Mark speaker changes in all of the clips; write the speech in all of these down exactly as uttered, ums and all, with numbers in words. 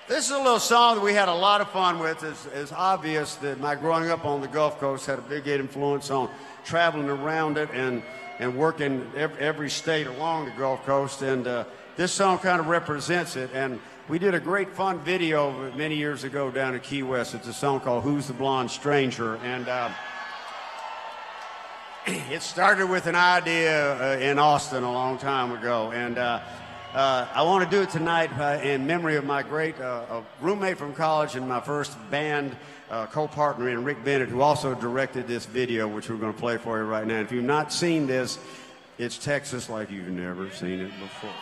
Speaker 1: This is a little song that we had a lot of fun with. It's, it's obvious that my growing up on the Gulf Coast had a big influence on traveling around it and, and working every, every state along the Gulf Coast. And uh, this song kind of represents it. And we did a great fun video many years ago down at Key West. It's a song called Who's the Blonde Stranger? And uh, it started with an idea uh, in Austin a long time ago. And uh, Uh, I want to do it tonight uh, in memory of my great uh, roommate from college and my first band uh, co-partner in Rick Bennett, who also directed this video, which we're going to play for you right now. If you've not seen this, it's Texas like you've never seen it before.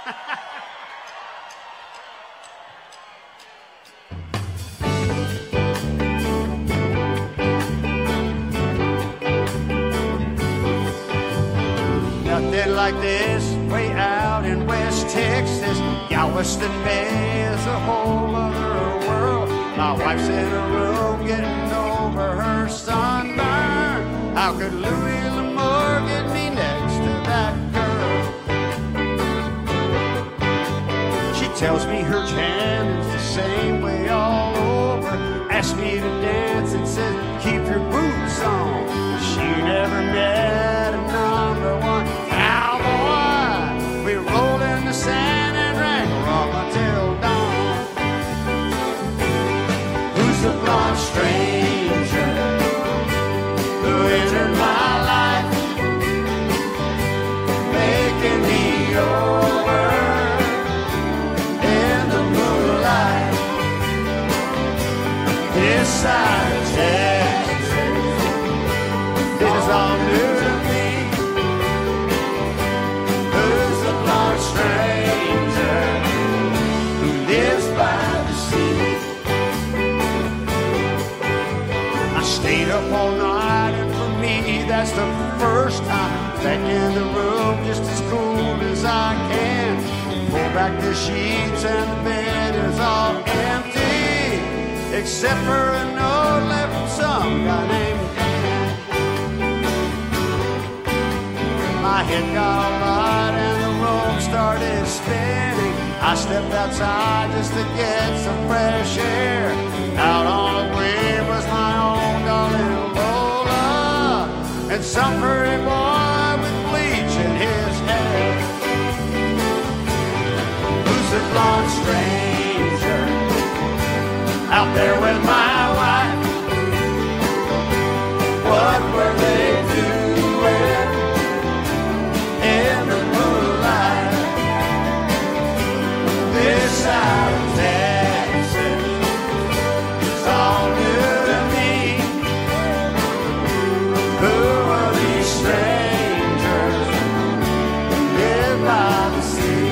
Speaker 1: Nothing like this way out in West Texas. Galveston Bay is a whole other world. My wife's in a room getting over her sunburn. How could Louis L'Amour get me next to that girl? She tells me her jam is the same way all over. Asks me to dance and says, keep your boots on. She never met a number one cowboy. We rolled in the sand and drank rum until dawn. Who's the blonde stranger who entered my life, making me over in the moonlight? This side of Texas is all new to me. Who's the blonde stranger who lives by the sea? I stayed up all night, and for me that's the first time back in the room, just as cool as I can. Pull back the sheets and the bed is all empty, except for a note left from some guy named Dan. My head got all right and the room started spinning. I stepped outside just to get some fresh air. Out on the wing was my own darling Lola, and some furry boy with bleach in his hair. Who's the blonde stranger out there with my wife? What were they doing in the moonlight? This side of Texas is all new to me. Who are these strangers who live by the sea?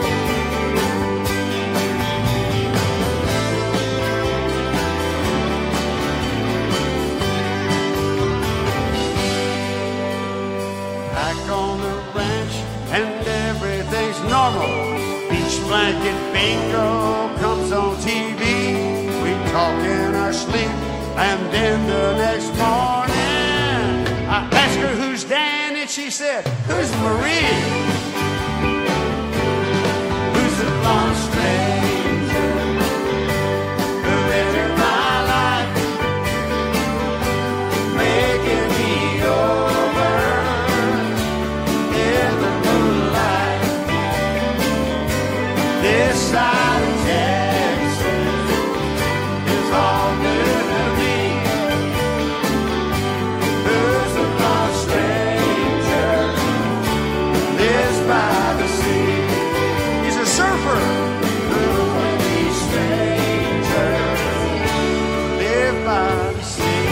Speaker 1: On the ranch and everything's normal. Beach blanket bingo comes on T V. We talk in our sleep, and then the next morning I asked her who's Dan, and she said, who's Marie? Who's the blonde stranger who entered my life, making me over in the moonlight? This side of Texas is all new to me. Who's the blonde stranger lives by the sea? He's a surfer. Who are these strangers live by the sea?